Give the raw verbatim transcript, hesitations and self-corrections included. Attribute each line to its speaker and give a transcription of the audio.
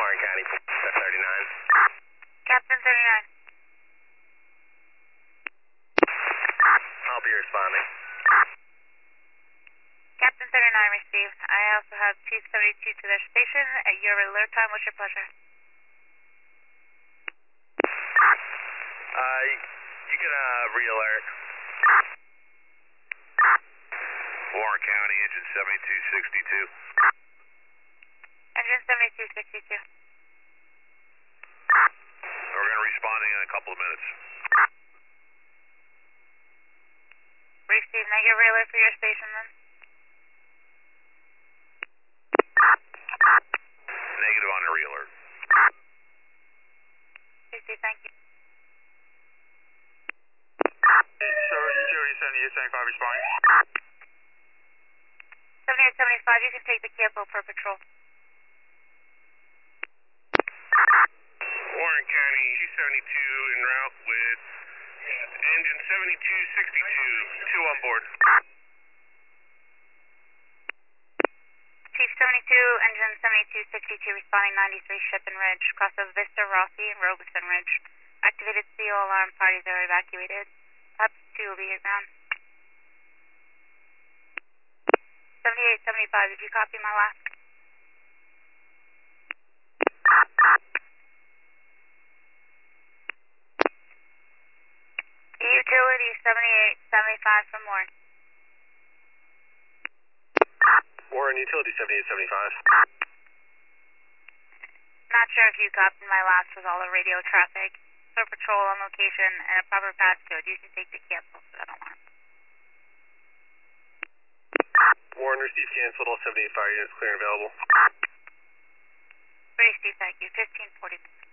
Speaker 1: Warren County, thirty-nine.
Speaker 2: Captain thirty-nine.
Speaker 1: I'll be responding.
Speaker 2: Captain thirty-nine received. I also have Chief seventy-two to their station. At your alert time, what's your pleasure?
Speaker 1: Uh, you can uh, re-alert.
Speaker 3: Warren County, engine seventy-two sixty-two.
Speaker 2: Engine seventy-two sixty-two.
Speaker 3: We're going to be responding in a couple of minutes.
Speaker 2: Received. Now your alert for your station then?
Speaker 3: Negative on the re-alert.
Speaker 2: Received, thank you.
Speaker 1: Service security seventy-eight seventy-five responding.
Speaker 2: seventy-eight seventy-five, you can take the Campo per patrol.
Speaker 3: Warren County, two seventy-two en route with engine seventy-two sixty-two, two on board.
Speaker 2: Chief seventy-two, engine seventy-two sixty-two, responding ninety-three Shippen Ridge, cross of Vista, Rossi, and Robeson Ridge. Activated C O alarm, parties are evacuated. Up two will be hit ground. seventy-eight seventy-five, did you copy my last? Utility seventy-eight seventy-five from Warren.
Speaker 1: Warren, utility seventy-eight seventy-five.
Speaker 2: Not sure if you copied my last with all the radio traffic. For patrol on location and a proper passcode, you can take the cancel for that alarm.
Speaker 1: Warren, receive canceled, all seventy-eight fire units clear and available.
Speaker 2: Receive, thank you. fifteen forty.